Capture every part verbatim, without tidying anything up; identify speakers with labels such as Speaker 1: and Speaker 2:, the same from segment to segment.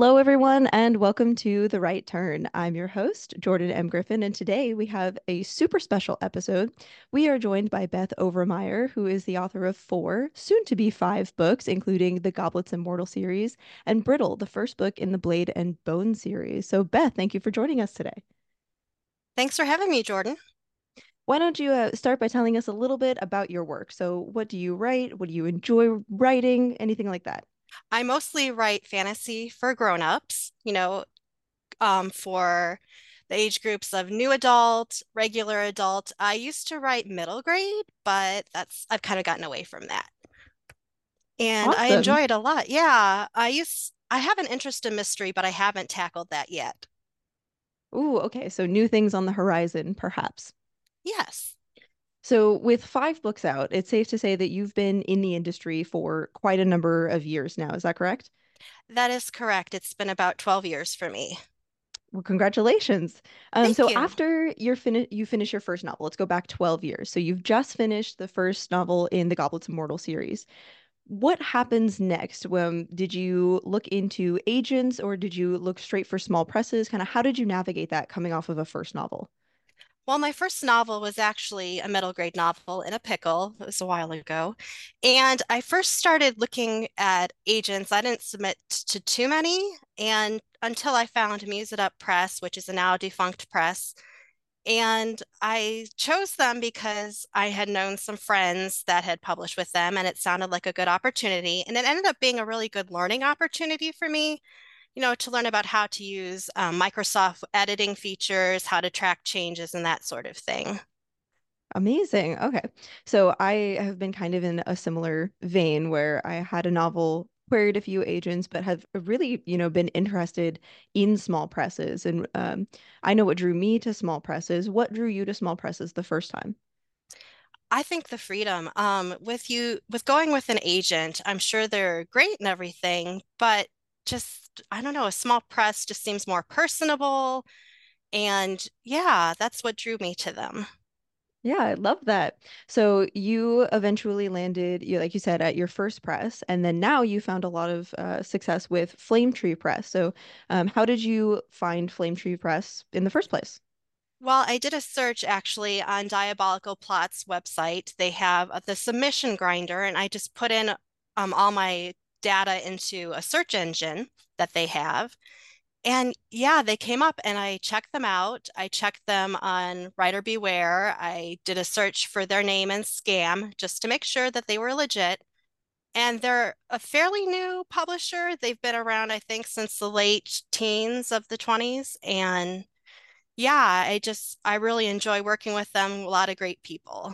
Speaker 1: Hello, everyone, and welcome to The Right Turn. I'm your host, Jordan M. Griffin, and today we have a super special episode. We are joined by Beth Overmeyer, who is the author of four, soon to be five books, including the Goblets Immortal series, and Brittle, the first book in the Blade and Bone series. So, Beth, thank you for joining us today.
Speaker 2: Thanks for having me, Jordan.
Speaker 1: Why don't you uh, start by telling us a little bit about your work? So, what do you write? What do you enjoy writing? Anything like that?
Speaker 2: I mostly write fantasy for grown-ups, you know, um, for the age groups of new adult, regular adult. I used to write middle grade, but that's I've kind of gotten away from that. And I
Speaker 1: Awesome.
Speaker 2: enjoy it a lot. Yeah, I used I have an interest in mystery, but I haven't tackled that yet.
Speaker 1: Ooh, okay. So, new things on the horizon, perhaps.
Speaker 2: Yes,
Speaker 1: So, with five books out, it's safe to say that you've been in the industry for quite a number of years now. Is that correct?
Speaker 2: that is correct. It's been about twelve years for me.
Speaker 1: Well, congratulations. Um,
Speaker 2: Thank
Speaker 1: so
Speaker 2: you.
Speaker 1: after you're fin you finish your first novel, let's go back twelve years. So you've just finished the first novel in the Goblets Immortal series. What happens next? When did you look into agents or did you look straight for small presses? Kind of how did you navigate that coming off of a first novel?
Speaker 2: Well, my first novel was actually a middle grade novel in a pickle. It was a while ago. And I first started looking at agents. I didn't submit to too many, and until I found Muse It Up Press, which is a now defunct press. And I chose them because I had known some friends that had published with them, and it sounded like a good opportunity. And it ended up being a really good learning opportunity for me, you know, to learn about how to use um, Microsoft editing features, how to track changes, and that sort of thing.
Speaker 1: Amazing. Okay. So I have been kind of in a similar vein where I had a novel, queried a few agents, but have really, you know, been interested in small presses. And um, I know what drew me to small presses. What drew you to small presses the first time?
Speaker 2: I think the freedom, um, with you, with going with an agent, I'm sure they're great and everything, but just, I don't know, a small press just seems more personable. And yeah, that's what drew me to them.
Speaker 1: Yeah, I love that. So you eventually landed, you like you said, at your first press, and then now you found a lot of uh, success with Flame Tree Press. So um, how did you find Flame Tree Press in the first place?
Speaker 2: Well, I did a search actually on Diabolical Plot's website. They have uh, the submission grinder, and I just put in um, all my data into a search engine that they have. And yeah, they came up and I checked them out. I checked them on Writer Beware. I did a search for their name and scam just to make sure that they were legit. And they're a fairly new publisher. They've been around, I think, since the late teens of the twenties. And yeah, I just, I really enjoy working with them. A lot of great people.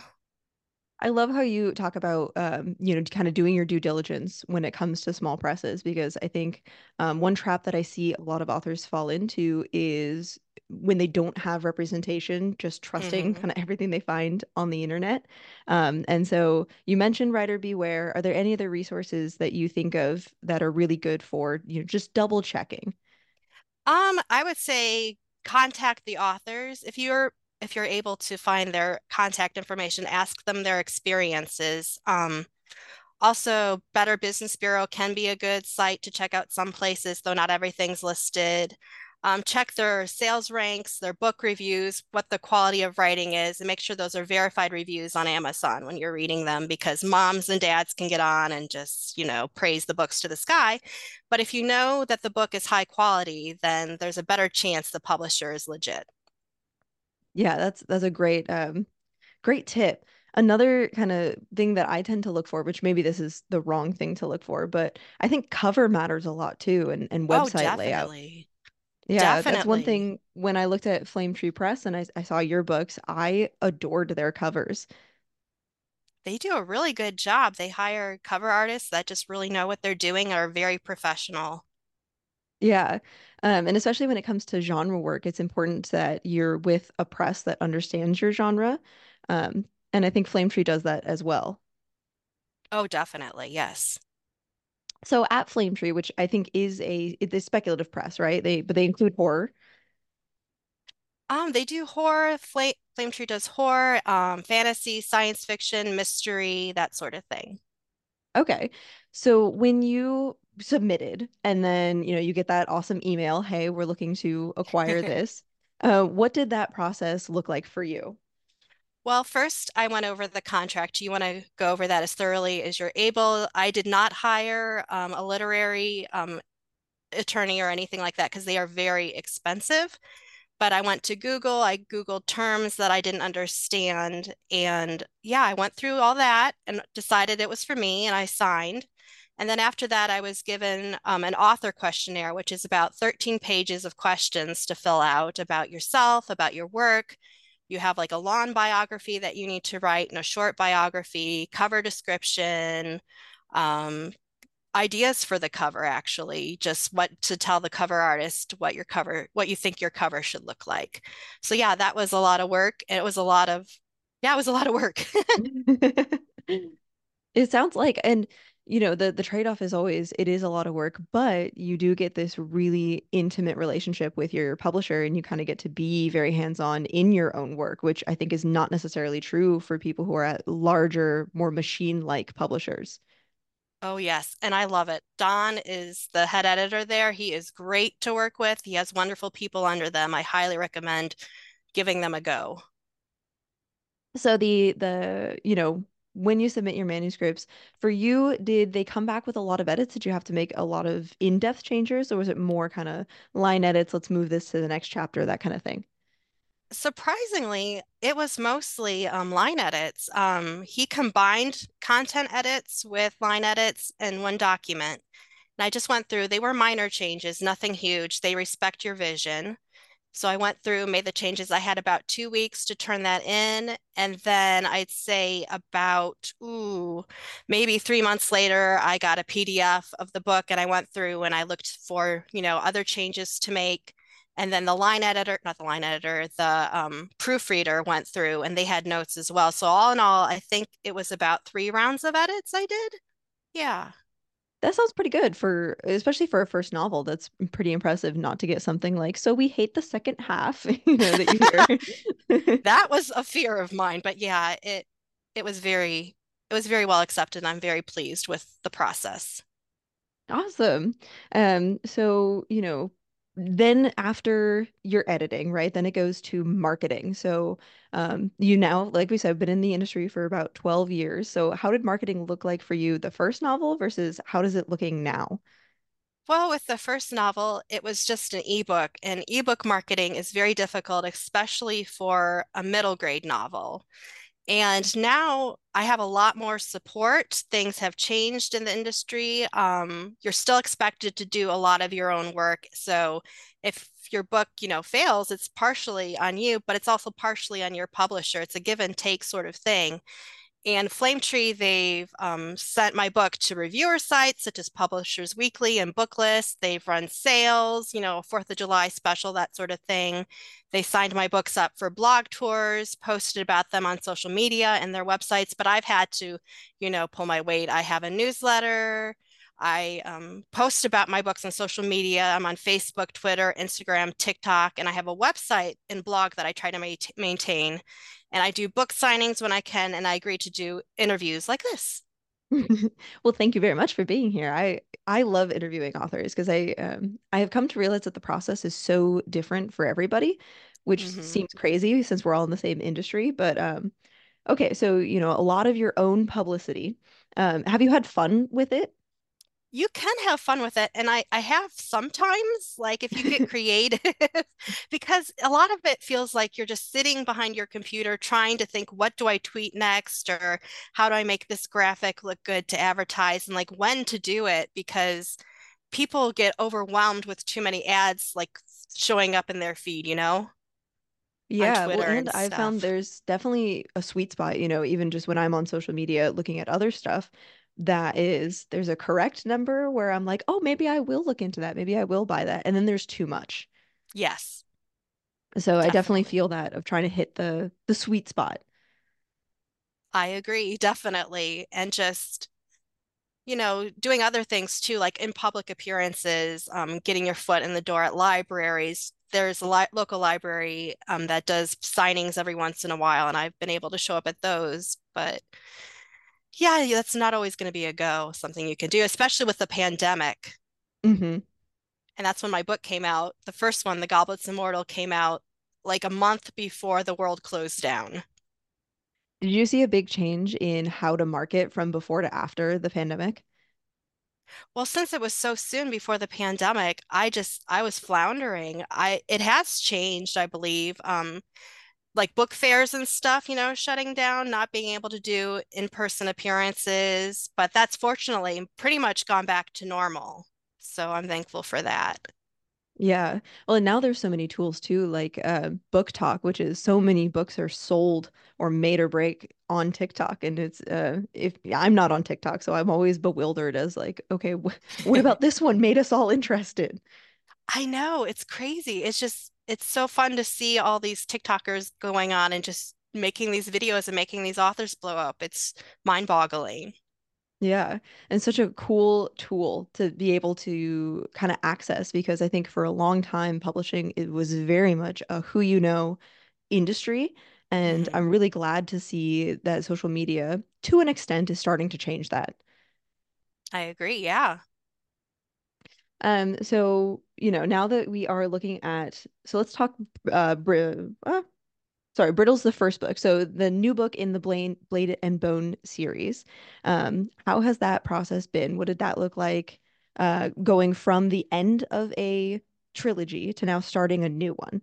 Speaker 1: I love how you talk about, um, you know, kind of doing your due diligence when it comes to small presses, because I think um, one trap that I see a lot of authors fall into is when they don't have representation, just trusting
Speaker 2: hmm
Speaker 1: kind of everything they find on the internet. Um, and so you mentioned Writer Beware. Are there any other resources that you think of that are really good for, you know, just double checking?
Speaker 2: Um, I would say contact the authors. If you're if you're able to find their contact information, ask them their experiences. Um, Also, Better Business Bureau can be a good site to check out some places, though not everything's listed. Um, check their sales ranks, their book reviews, what the quality of writing is, and make sure those are verified reviews on Amazon when you're reading them because moms and dads can get on and just, you know, praise the books to the sky. But if you know that the book is high quality, then there's a better chance the publisher is legit.
Speaker 1: Yeah, that's that's a great um great tip. Another kind of thing that I tend to look for, which maybe this is the wrong thing to look for, but I think cover matters a lot too, and, and
Speaker 2: Oh,
Speaker 1: website layout.
Speaker 2: definitely.
Speaker 1: Yeah, that's one
Speaker 2: Definitely.
Speaker 1: thing when I looked at Flame Tree Press and I, I saw your books, I adored their covers.
Speaker 2: They do a really good job. They hire cover artists that just really know what they're doing, are very professional.
Speaker 1: Yeah. Um, and especially when it comes to genre work, it's important that you're with a press that understands your genre. Um, and I think Flame Tree does that as well.
Speaker 2: Oh, definitely. Yes.
Speaker 1: So at Flame Tree, which I think is a it's a speculative press, right? They but they include horror.
Speaker 2: Um, they do horror. Flame Flame Tree does horror, um, fantasy, science fiction, mystery, that sort of thing.
Speaker 1: Okay. So when you submitted, and then, you know, you get that awesome email, hey, we're looking to acquire this. Uh, what did that process look like for you?
Speaker 2: Well, first, I went over the contract. You want to go over that as thoroughly as you're able. I did not hire um, a literary um, attorney or anything like that because they are very expensive. But I went to Google, I Googled terms that I didn't understand. And yeah, I went through all that and decided it was for me, and I signed. And then after that, I was given um, an author questionnaire, which is about thirteen pages of questions to fill out about yourself, about your work. You have like a long biography that you need to write and a short biography, cover description, um, ideas for the cover, actually, just what to tell the cover artist what your cover, what you think your cover should look like. So yeah, that was a lot of work. And it was a lot of, yeah, it was a lot of work.
Speaker 1: It sounds like, and you know, the the trade-off is always it is a lot of work, but you do get this really intimate relationship with your publisher, and you kind of get to be very hands-on in your own work, which I think is not necessarily true for people who are at larger, more machine-like publishers.
Speaker 2: Oh, yes. And I love it. Don is the head editor there. He is great to work with. He has wonderful people under them. I highly recommend giving them a go.
Speaker 1: So the the, you know, when you submit your manuscripts, for you, did they come back with a lot of edits? Did you have to make a lot of in-depth changes, or was it more kind of line edits, let's move this to the next chapter, that kind of thing?
Speaker 2: Surprisingly, it was mostly um, line edits. Um, he combined content edits with line edits in one document. And I just went through, they were minor changes, nothing huge. They respect your vision. So I went through, made the changes. I had about two weeks to turn that in. And then I'd say about, ooh, maybe three months later, I got a P D F of the book and I went through and I looked for, you know, other changes to make. And then the line editor, not the line editor, the um, proofreader went through and they had notes as well. So all in all, I think it was about three rounds of edits I did. Yeah.
Speaker 1: That sounds pretty good for, especially for a first novel. That's pretty impressive not to get something like, so we hate the second half, you know, that you hear.
Speaker 2: That was a fear of mine, but yeah, it it was very it was very well accepted. I'm very pleased with the process.
Speaker 1: Awesome. Um, so, you know, then after your editing, right, then it goes to marketing. So, um, you now, like we said, been in the industry for about twelve years. So, how did marketing look like for you the first novel versus how does it looking now?
Speaker 2: Well, with the first novel, it was just an ebook, and ebook marketing is very difficult, especially for a middle grade novel. And now I have a lot more support. Things have changed in the industry. Um, you're still expected to do a lot of your own work. So if your book, you know, fails, it's partially on you, but it's also partially on your publisher. It's a give and take sort of thing. And Flametree, they've um, sent my book to reviewer sites such as Publishers Weekly and Booklist. They've run sales, you know, fourth of July special, that sort of thing. They signed my books up for blog tours, posted about them on social media and their websites, but I've had to, you know, pull my weight. I have a newsletter. I um, post about my books on social media. I'm on Facebook, Twitter, Instagram, TikTok, and I have a website and blog that I try to ma maintain. And I do book signings when I can, and I agree to do interviews like this.
Speaker 1: Well, thank you very much for being here. I I love interviewing authors because I um I have come to realize that the process is so different for everybody, which
Speaker 2: hmm
Speaker 1: seems crazy since we're all in the same industry. But um, okay, so you know, a lot of your own publicity. Um, have you had fun with it?
Speaker 2: You can have fun with it. And I, I have sometimes, like if you get creative, because a lot of it feels like you're just sitting behind your computer trying to think, what do I tweet next? Or how do I make this graphic look good to advertise? And like when to do it, because people get overwhelmed with too many ads like showing up in their feed, you know, on
Speaker 1: Yeah, well,
Speaker 2: Twitter
Speaker 1: and
Speaker 2: and
Speaker 1: I've found
Speaker 2: stuff.
Speaker 1: there's definitely a sweet spot, you know, even just when I'm on social media looking at other stuff, that is, there's a correct number where I'm like, oh, maybe I will look into that. Maybe I will buy that. And then there's too much.
Speaker 2: Yes,
Speaker 1: So I definitely
Speaker 2: definitely.
Speaker 1: feel that of trying to hit the the sweet spot.
Speaker 2: I agree, definitely. And just, you know, doing other things too, like in public appearances, um, getting your foot in the door at libraries. There's a li local library um, that does signings every once in a while, and I've been able to show up at those. But Yeah, that's not always going to be a go, something you can do, especially with the pandemic.
Speaker 1: Hmm.
Speaker 2: And that's when my book came out. The first one, The Goblets Immortal, came out like a month before the world closed down.
Speaker 1: Did you see a big change in how to market from before to after the pandemic?
Speaker 2: Well, since it was so soon before the pandemic, I just I was floundering. I it has changed, I believe. Um, like book fairs and stuff, you know, shutting down, not being able to do in-person appearances, but that's fortunately pretty much gone back to normal. So I'm thankful for that.
Speaker 1: Yeah. Well, and now there's so many tools too, like uh, Book Talk, which is so many books are sold or made or break on TikTok. And it's uh if I'm not on TikTok, so I'm always bewildered as like, okay, wh what about this one made us all interested?
Speaker 2: I know, it's crazy. It's just it's so fun to see all these TikTokers going on and just making these videos and making these authors blow up. It's mind-boggling.
Speaker 1: Yeah. And such a cool tool to be able to kind of access because I think for a long time publishing it was very much a who you know industry. And
Speaker 2: Mhm.
Speaker 1: I'm really glad to see that social media, to an extent, is starting to change that.
Speaker 2: I agree. Yeah.
Speaker 1: Um, so, you know, now that we are looking at, so let's talk, uh, Br uh, sorry, Brittle's the first book. So the new book in the Blade, Blade and Bone series. Um, how has that process been? What did that look like, uh, going from the end of a trilogy to now starting a new one?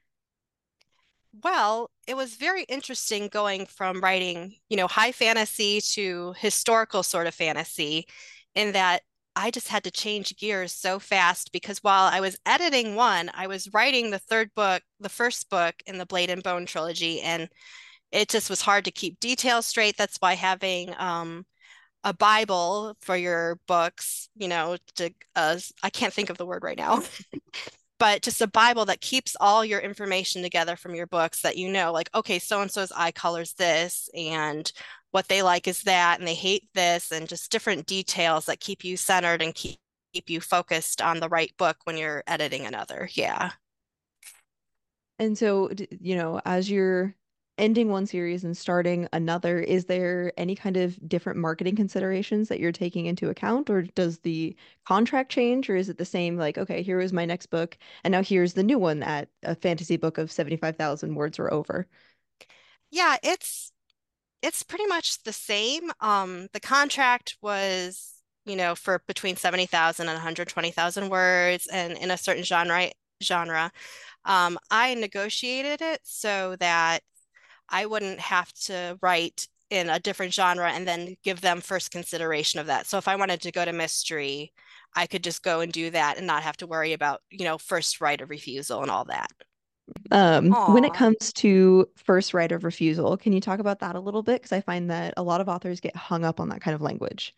Speaker 2: Well, it was very interesting going from writing, you know, high fantasy to historical sort of fantasy, in that I just had to change gears so fast because while I was editing one, I was writing the third book, the first book in the Blade and Bone trilogy, and it just was hard to keep details straight. That's why having um, a Bible for your books, you know, to uh, I can't think of the word right now, but just a Bible that keeps all your information together from your books that you know, like, okay, so and so's eye color's this, and what they like is that, and they hate this, and just different details that keep you centered and keep keep you focused on the right book when you're editing another. Yeah.
Speaker 1: And so, d- you know, as you're ending one series and starting another, is there any kind of different marketing considerations that you're taking into account, or does the contract change, or is it the same, like, okay, here is my next book, and now here's the new one at a fantasy book of seventy-five thousand words or over?
Speaker 2: Yeah, it's it's pretty much the same. Um, the contract was, you know, for between seventy thousand and one hundred twenty thousand words and in a certain genre genre. Um, I negotiated it so that I wouldn't have to write in a different genre and then give them first consideration of that. So if I wanted to go to mystery, I could just go and do that and not have to worry about, you know, first right of refusal and all that.
Speaker 1: Um, when it
Speaker 2: Aw.
Speaker 1: comes to first right of refusal, can you talk about that a little bit? Because I find that a lot of authors get hung up on that kind of language.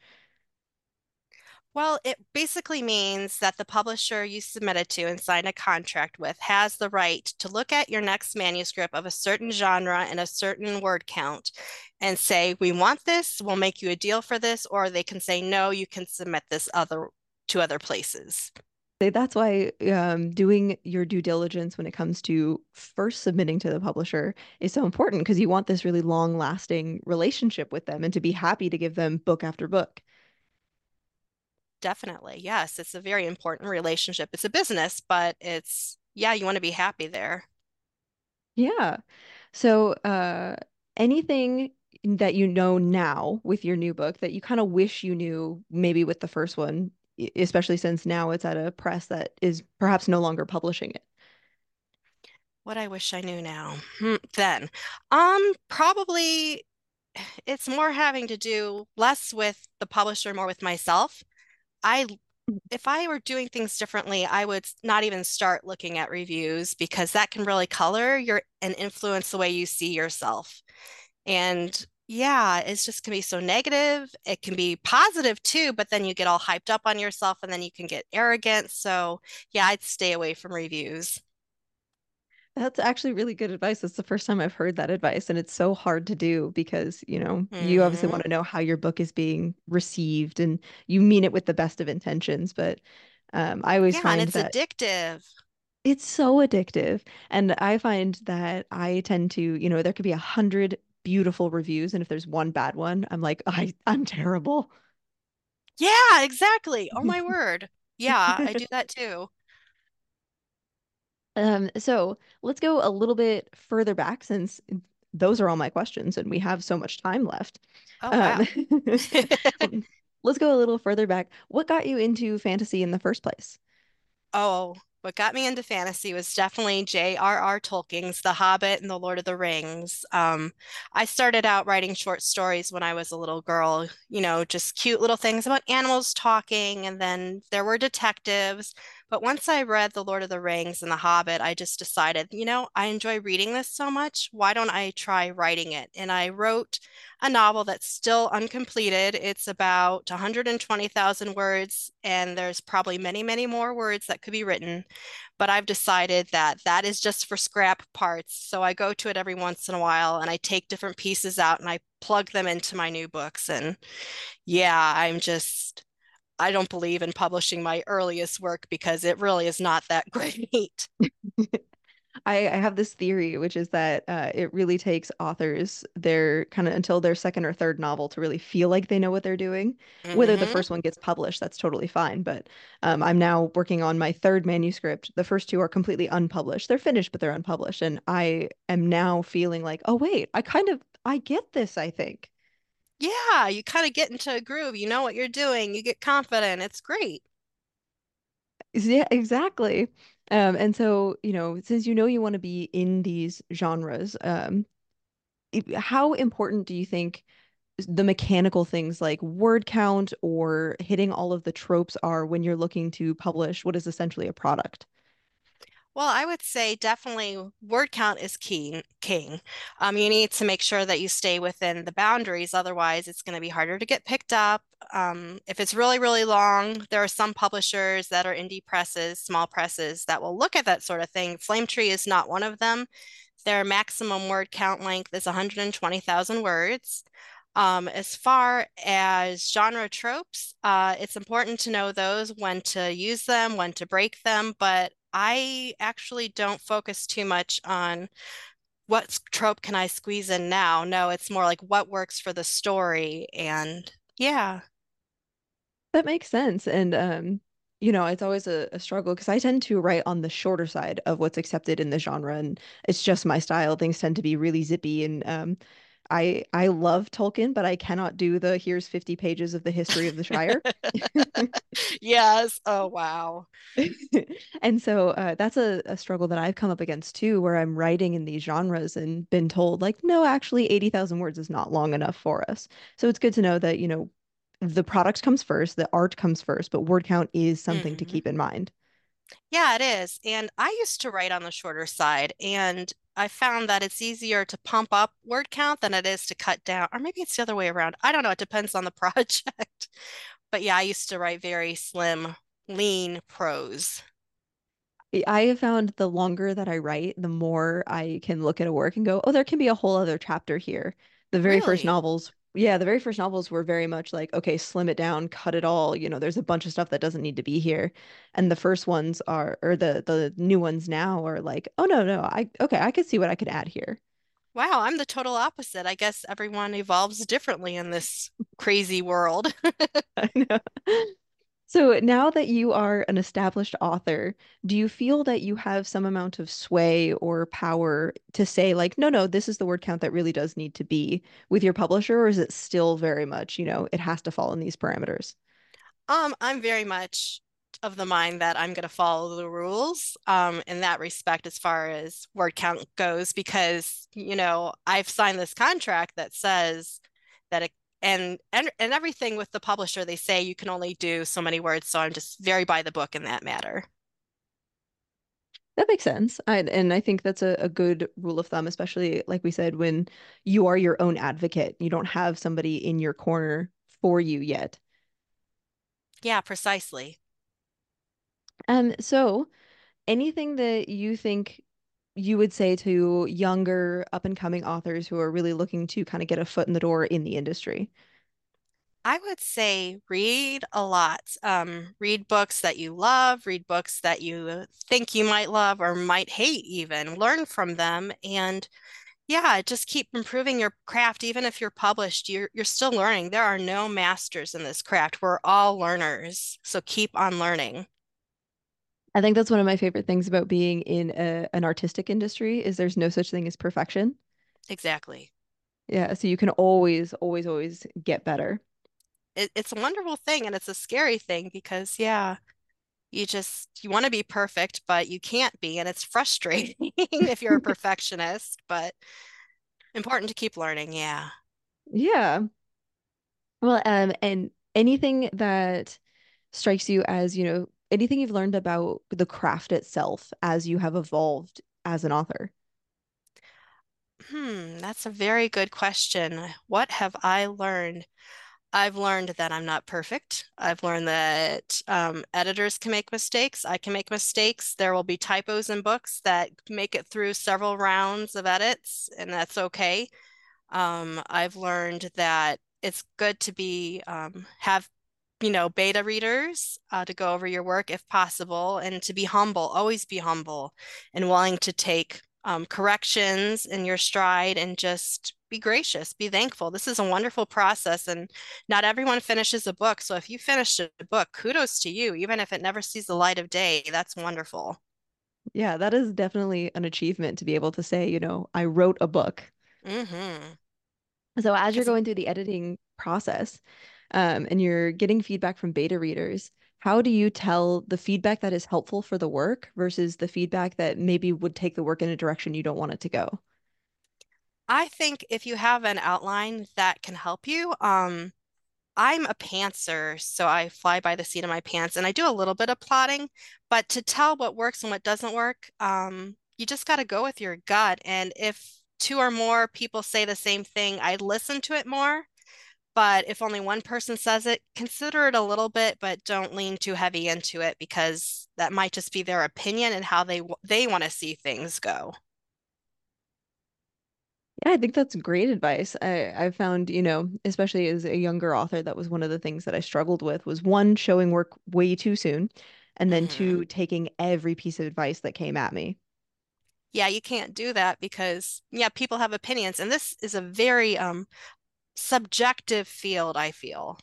Speaker 2: Well, it basically means that the publisher you submitted to and signed a contract with has the right to look at your next manuscript of a certain genre and a certain word count and say, we want this, we'll make you a deal for this, or they can say, no, you can submit this other to other places.
Speaker 1: Say that's why um, doing your due diligence when it comes to first submitting to the publisher is so important because you want this really long-lasting relationship with them and to be happy to give them book after book.
Speaker 2: Definitely. Yes, it's a very important relationship. It's a business, but it's, yeah, you want to be happy there.
Speaker 1: Yeah. So, uh, anything that you know now with your new book that you kind of wish you knew maybe with the first one, e- especially since now it's at a press that is perhaps no longer publishing it.
Speaker 2: What I wish I knew now. Hmm, then, um, probably it's more having to do less with the publisher, more with myself. I, if I were doing things differently, I would not even start looking at reviews because that can really color your and influence the way you see yourself. And yeah, it's just can be so negative. It can be positive too, but then you get all hyped up on yourself and then you can get arrogant. So yeah, I'd stay away from reviews.
Speaker 1: That's actually really good advice. That's the first time I've heard that advice, and it's so hard to do because, you know, you obviously
Speaker 2: Hmm.
Speaker 1: want to know how your book is being received and you mean it with the best of intentions, but um, I always
Speaker 2: Yeah, and
Speaker 1: find
Speaker 2: it's
Speaker 1: that
Speaker 2: addictive.
Speaker 1: it's so addictive. And I find that I tend to, you know, there could be a hundred beautiful reviews, and if there's one bad one, I'm like, I I'm terrible.
Speaker 2: Yeah, exactly. Oh my word. Yeah, I do that too.
Speaker 1: Um, so let's go a little bit further back since those are all my questions and we have so much time left.
Speaker 2: Oh
Speaker 1: Um,
Speaker 2: wow.
Speaker 1: let's go a little further back. What got you into fantasy in the first place?
Speaker 2: Oh, what got me into fantasy was definitely J R R. Tolkien's The Hobbit and The Lord of the Rings. Um, I started out writing short stories when I was a little girl, you know, just cute little things about animals talking, and then there were detectives. But once I read The Lord of the Rings and The Hobbit, I just decided, you know, I enjoy reading this so much. Why don't I try writing it? And I wrote a novel that's still uncompleted. It's about one hundred twenty thousand words, and there's probably many, many more words that could be written. But I've decided that that is just for scrap parts. So I go to it every once in a while and I take different pieces out and I plug them into my new books. And yeah, I'm just, I don't believe in publishing my earliest work because it really is not that great.
Speaker 1: I, I have this theory, which is that uh, it really takes authors their kind of until their second or third novel to really feel like they know what they're doing. Whether the
Speaker 2: Hmm.
Speaker 1: first one gets published, that's totally fine. But um, I'm now working on my third manuscript. The first two are completely unpublished. They're finished, but they're unpublished. And I am now feeling like, oh, wait, I kind of I get this, I think.
Speaker 2: Yeah, you kind of get into a groove. You know what you're doing. You get confident. It's great.
Speaker 1: Yeah, exactly. Um, and so, you know, since you know you want to be in these genres, um, it- how important do you think the mechanical things like word count or hitting all of the tropes are when you're looking to publish what is essentially a product?
Speaker 2: Well, I would say definitely word count is key, king. Um, you need to make sure that you stay within the boundaries. Otherwise, it's going to be harder to get picked up. Um, if it's really, really long, there are some publishers that are indie presses, small presses that will look at that sort of thing. Flame Tree is not one of them. Their maximum word count length is one hundred twenty thousand words. Um, as far as genre tropes, uh, it's important to know those, when to use them, when to break them, but I actually don't focus too much on what trope can I squeeze in now. No, it's more like what works for the story. And yeah.
Speaker 1: That makes sense. And um, you know, it's always a, a struggle because I tend to write on the shorter side of what's accepted in the genre, and it's just my style. Things tend to be really zippy, and um, I I love Tolkien, but I cannot do the here's fifty pages of the history of the Shire.
Speaker 2: Yes. Oh, wow.
Speaker 1: And so uh, that's a, a struggle that I've come up against too, where I'm writing in these genres and been told, like, no, actually, eighty thousand words is not long enough for us. So it's good to know that, you know, the product comes first, the art comes first, but word count is something to
Speaker 2: Mhm.
Speaker 1: keep in mind.
Speaker 2: Yeah, it is. And I used to write on the shorter side, and I found that it's easier to pump up word count than it is to cut down. Or maybe it's the other way around. I don't know. It depends on the project. But yeah, I used to write very slim, lean prose.
Speaker 1: I have found the longer that I write, the more I can look at a work and go, oh, there can be a whole other chapter here. The very first
Speaker 2: Really?
Speaker 1: novels, yeah, the very first novels were very much like, okay, slim it down, cut it all. You know, there's a bunch of stuff that doesn't need to be here. And the first ones are, or the the new ones now are like, oh no, no, I okay, I could see what I could add here.
Speaker 2: Wow, I'm the total opposite. I guess everyone evolves differently in this crazy world.
Speaker 1: I know. So now that you are an established author, do you feel that you have some amount of sway or power to say, like, no, no, this is the word count that really does need to be with your publisher, or is it still very much, you know, it has to fall in these parameters?
Speaker 2: Um, I'm very much of the mind that I'm going to follow the rules, um, in that respect, as far as word count goes, because, you know, I've signed this contract that says that it, and, and and everything with the publisher, they say you can only do so many words. So I'm just very by the book in that matter.
Speaker 1: That makes sense. I, and I think that's a, a good rule of thumb, especially like we said, when you are your own advocate, you don't have somebody in your corner for you yet.
Speaker 2: Yeah, precisely.
Speaker 1: Um, so anything that you think you would say to younger up and coming authors who are really looking to kind of get a foot in the door in the industry?
Speaker 2: I would say read a lot. Um, read books that you love, read books that you think you might love or might hate even. Learn from them and Yeah, just keep improving your craft. Even if you're published, you're you're still learning. There are no masters in this craft. We're all learners. So keep on learning.
Speaker 1: I think that's one of my favorite things about being in a, an artistic industry is there's no such thing as perfection.
Speaker 2: Exactly.
Speaker 1: Yeah, so you can always, always, always get better.
Speaker 2: It, it's a wonderful thing and it's a scary thing because yeah, you just you want to be perfect, but you can't be, and it's frustrating if you're a perfectionist, but important to keep learning. Yeah.
Speaker 1: Yeah. Well, um, and anything that strikes you as, you know, anything you've learned about the craft itself as you have evolved as an author.
Speaker 2: Hmm, that's a very good question. What have I learned? I've learned that I'm not perfect. I've learned that um, editors can make mistakes. I can make mistakes. There will be typos in books that make it through several rounds of edits, and that's okay. Um, I've learned that it's good to be um, have you know beta readers uh, to go over your work if possible, and to be humble. Always be humble and willing to take um, corrections in your stride, and just be gracious, be thankful. This is a wonderful process, and not everyone finishes a book. So if you finished a book, kudos to you, even if it never sees the light of day. That's wonderful.
Speaker 1: Yeah, that is definitely an achievement to be able to say, you know, I wrote a book.
Speaker 2: Mm-hmm.
Speaker 1: So as you're
Speaker 2: Because
Speaker 1: going through the editing process, um, and you're getting feedback from beta readers, how do you tell the feedback that is helpful for the work versus the feedback that maybe would take the work in a direction you don't want it to go?
Speaker 2: I think if you have an outline that can help you, um, I'm a pantser, so I fly by the seat of my pants and I do a little bit of plotting, but to tell what works and what doesn't work, um, you just got to go with your gut. And if two or more people say the same thing, I listen to it more. But if only one person says it, consider it a little bit, but don't lean too heavy into it because that might just be their opinion and how they they want to see things go.
Speaker 1: Yeah, I think that's great advice. I I've found, you know, especially as a younger author, that was one of the things that I struggled with was one, showing work way too soon, and then
Speaker 2: Hmm.
Speaker 1: two, taking every piece of advice that came at me.
Speaker 2: Yeah, you can't do that because yeah, people have opinions, and this is a very um subjective field, I feel.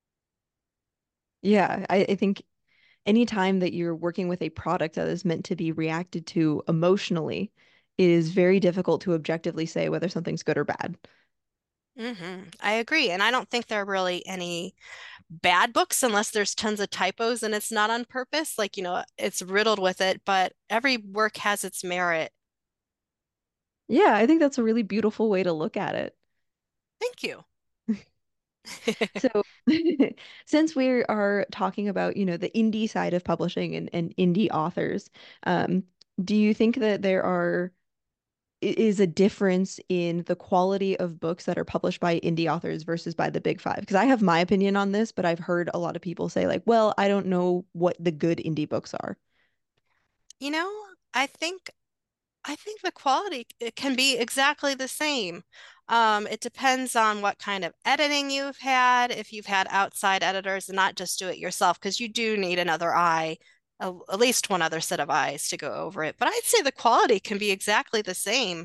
Speaker 1: Yeah, I, I think anytime that you're working with a product that is meant to be reacted to emotionally, it is very difficult to objectively say whether something's good or bad.
Speaker 2: Hmm. I agree. And I don't think there are really any bad books unless there's tons of typos and it's not on purpose. Like, you know, it's riddled with it, but every work has its merit.
Speaker 1: Yeah, I think that's a really beautiful way to look at it.
Speaker 2: Thank you.
Speaker 1: So, since we are talking about, you know, the indie side of publishing and, and indie authors, um, do you think that there are i- is a difference in the quality of books that are published by indie authors versus by the big five? Because I have my opinion on this, but I've heard a lot of people say like, well, I don't know what the good indie books are.
Speaker 2: You know, I think I think the quality it can be exactly the same. Um, it depends on what kind of editing you've had, if you've had outside editors and not just do it yourself, because you do need another eye, a- at least one other set of eyes to go over it. But I'd say the quality can be exactly the same.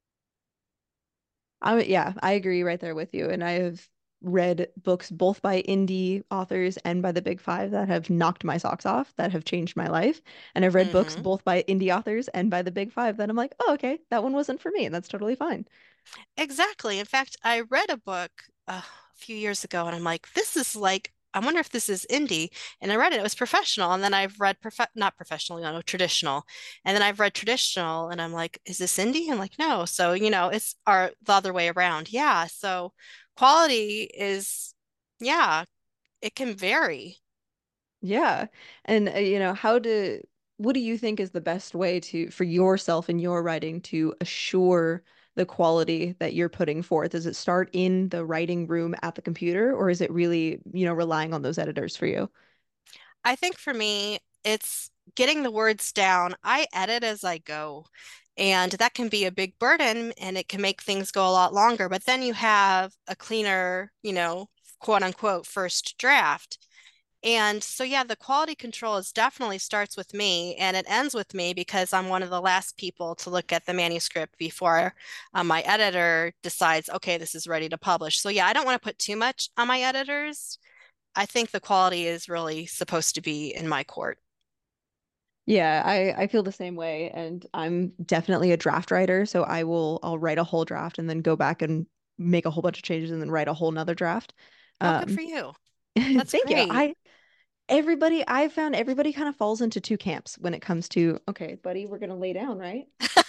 Speaker 1: I yeah, I agree right there with you. And I have read books both by indie authors and by the big five that have knocked my socks off, that have changed my life. And I've read books
Speaker 2: Hmm.
Speaker 1: both by indie authors and by the big five that I'm like, oh, okay, that one wasn't for me, and that's totally fine.
Speaker 2: Exactly. In fact, I read a book uh, a few years ago and I'm like, this is like, I wonder if this is indie. And I read it, it was professional. And then I've read prof not professional, you know, traditional. And then I've read traditional and I'm like, is this indie? I'm like, no. So, you know, it's our the other way around. Yeah. So quality is, yeah, it can vary.
Speaker 1: Yeah. And uh, you know, how to what do you think is the best way to for yourself and your writing to assure the quality that you're putting forth? Does it start in the writing room at the computer, or is it really, you know, relying on those editors for you?
Speaker 2: I think for me, it's getting the words down. I edit as I go, and that can be a big burden and it can make things go a lot longer. But then you have a cleaner, you know, quote unquote, first draft. And so, yeah, the quality control is definitely starts with me and it ends with me because I'm one of the last people to look at the manuscript before uh, my editor decides, okay, this is ready to publish. So, yeah, I don't want to put too much on my editors. I think the quality is really supposed to be in my court.
Speaker 1: Yeah, I I feel the same way, and I'm definitely a draft writer, so I will I'll write a whole draft and then go back and make a whole bunch of changes and then write a whole nother draft.
Speaker 2: Oh, good
Speaker 1: Um,
Speaker 2: for you. That's
Speaker 1: thank you.
Speaker 2: great.
Speaker 1: I everybody I found everybody kind of falls into two camps when it comes to, okay, buddy, we're gonna lay down, right?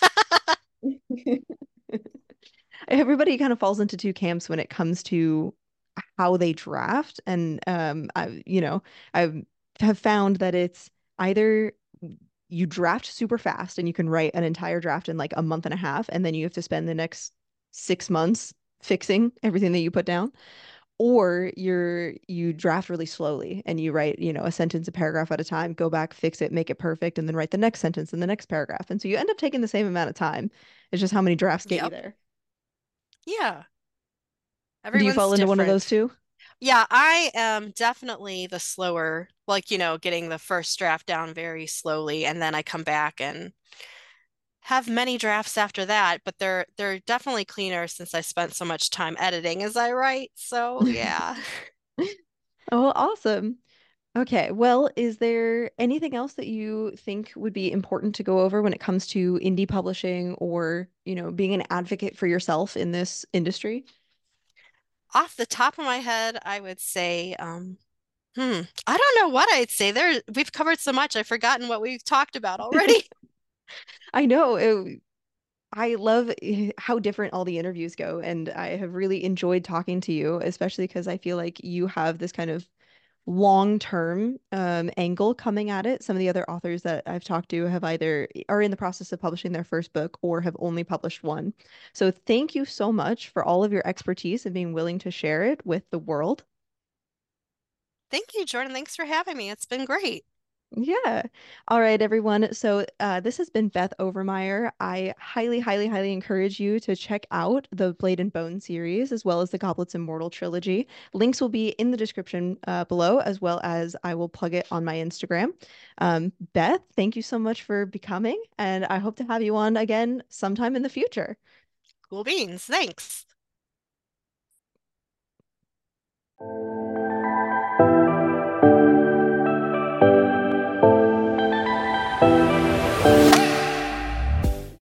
Speaker 1: Everybody kind of falls into two camps when it comes to how they draft, and um, I, you know, I have found that it's either you draft super fast and you can write an entire draft in like a month and a half, and then you have to spend the next six months fixing everything that you put down, or you're you draft really slowly and you write, you know, a sentence, a paragraph at a time, go back, fix it, make it perfect, and then write the next sentence and the next paragraph. And so you end up taking the same amount of time. It's just how many drafts get you
Speaker 2: Yep.
Speaker 1: there.
Speaker 2: Yeah.
Speaker 1: Do you
Speaker 2: Everyone's
Speaker 1: fall into one of those
Speaker 2: different.
Speaker 1: too?
Speaker 2: Yeah, I am definitely the slower, like, you know, getting the first draft down very slowly, and then I come back and have many drafts after that, but they're they're definitely cleaner since I spent so much time editing as I write. So, yeah.
Speaker 1: Oh, awesome. Okay, well, is there anything else that you think would be important to go over when it comes to indie publishing or, you know, being an advocate for yourself in this industry?
Speaker 2: Off the top of my head, I would say, um, hmm, I don't know what I'd say. There, we've covered so much, I've forgotten what we've talked about already.
Speaker 1: I know it, I love eh, how different all the interviews go, and I have really enjoyed talking to you, especially because I feel like you have this kind of long-term um, angle coming at it. Some of the other authors that I've talked to have either are in the process of publishing their first book or have only published one. So thank you so much for all of your expertise and being willing to share it with the world.
Speaker 2: Thank you, Jordan. Thanks for having me. It's been great.
Speaker 1: Yeah. All right, everyone. So uh, this has been Beth Overmeyer. I highly, highly, highly encourage you to check out the Blade and Bone series as well as the Goblets Immortal trilogy. Links will be in the description uh, below, as well as I will plug it on my Instagram. Um, Beth, thank you so much for becoming, and I hope to have you on again sometime in the future.
Speaker 2: Cool beans. Thanks.